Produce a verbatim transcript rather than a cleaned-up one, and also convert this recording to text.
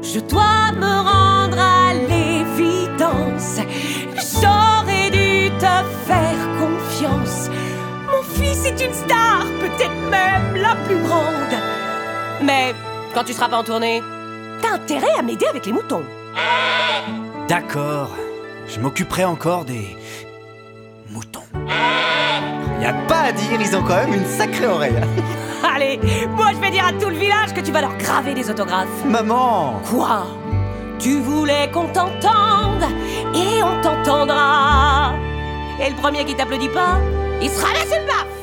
Je dois me rendre à l'évidence. J'aurais dû te faire confiance. Mon fils est une star, peut-être même la plus grande. Mais quand tu seras pas en tournée, t'as intérêt à m'aider avec les moutons. D'accord, je m'occuperai encore des... moutons. Y a pas à dire, ils ont quand même une sacrée oreille. Allez, moi je vais dire à tout le village que tu vas leur graver des autographes. Maman! Quoi? Tu voulais qu'on t'entende, et on t'entendra. Et le premier qui t'applaudit pas, il sera là sur le baf.